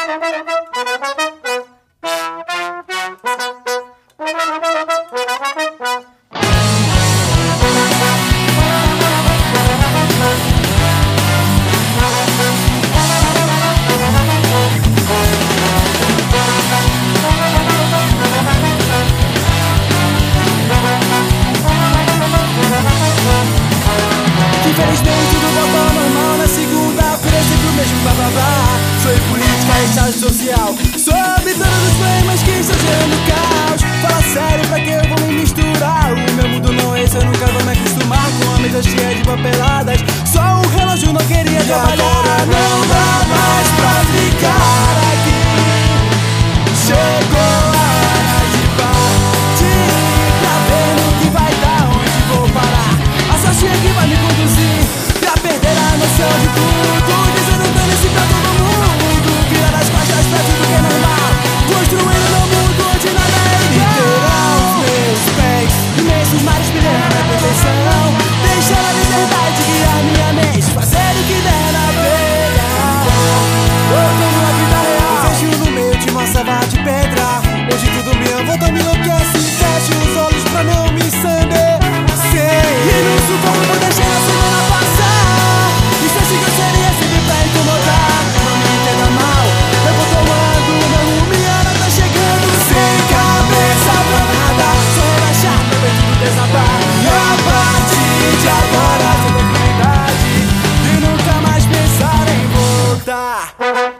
Infelizmente tudo volta ao normal. Na segunda-feira é sempre o mesmo blá blá blá. Sobre política e estado social, sobre todos os problemas que estão gerando caos. Fala sério, pra que eu vou me misturar? O meu mundo não é esse, eu nunca vou me acostumar com a mesa cheia de papeladas. Só o relógio não queria trabalhar. Agora não dá mais pra ficar aqui. Chegou a hora de partir, pra ver no que vai dar, onde vou parar. A sorte é que vai me conduzir pra perder a noção de tudo, dizendo dane-se pra todo mundo, virar as costas pra tudo que é normal, construindo meu mundo onde nada é igual. Terá os meus pés, imensos mares brilhando na perfeição, deixar a liberdade guiar minha mente, fazer o que der na telha. Voltando à vida real, vejo no meio de uma selva de pedra, onde tudo me volta, me enlouquece. Fecho os olhos pra não me saber. E no sufoco vou deixar a semana passar. E se assim que eu seria sempre pra incomodar. Não me entenda mal, eu vou tomando meu rumo e a hora tá chegando. Sem cabeça pra nada, só relaxar pra ver tudo desabar. E a partir de agora, sem tranquilidade, e nunca mais pensar em voltar.